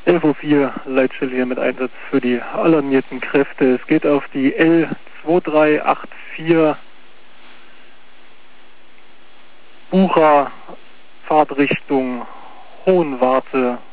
11:04 Uhr, Leitstelle hier mit Einsatz für die alarmierten Kräfte. Es geht auf die L2384 Bucher, Fahrtrichtung Hohenwarte